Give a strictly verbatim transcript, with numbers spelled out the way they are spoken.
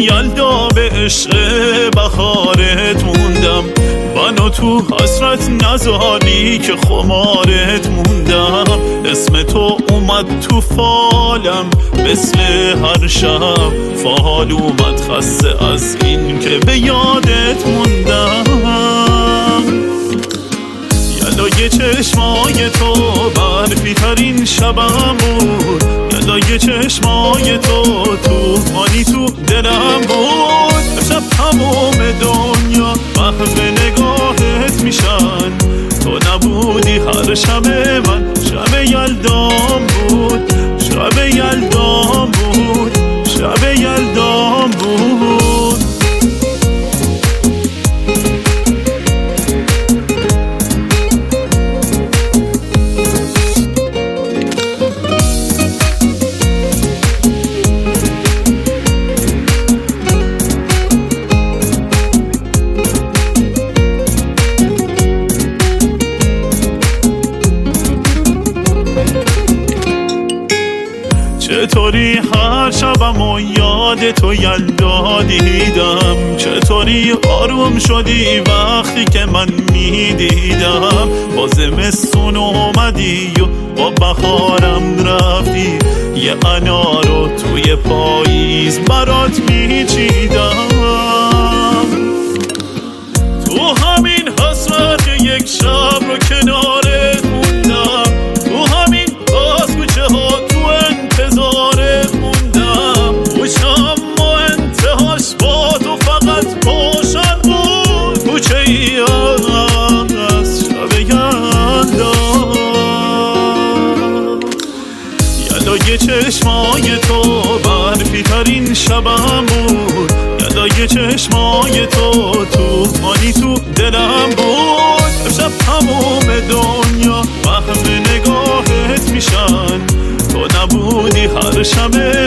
یلدا به عشق بخارت موندم، منو تو حسرت نزاری که خمارت موندم. اسم تو اومد تو فالم مثل هر شب، فال اومد خسته از این که به یادت موندم. یلدای چشمای تو برفی ترین شبم بود، یلدای چشمای تو توفانی تو دلم بود. امشب تمام دنیا محو نگاهت میشن، تو نبودی هر شب من شب یلدام بود، شب یلدام بود، شب یلدام بود. چطوری هر شبم و یاد تو یلدا دیدم، چطوری آروم شدی وقتی که من میدیدم. با زمستون اومدی و با بخارم رفتی، یه انارو توی پاییز برات میچیدم. تو همین حسرت یک شب رو کنارت موندم، تو همین باز کوچه ها تو انتظارت موندم. کوچم و انتهاش با تو فقط روشن بود، کوچه ای از شب یلدا. یلدای چشمای تو برفی ترین شبم بود، یلدای چشمای تو توفانی تو دلم بود. امشب تمام دنیا محو نگاهت میشن، تو نبودی هر شب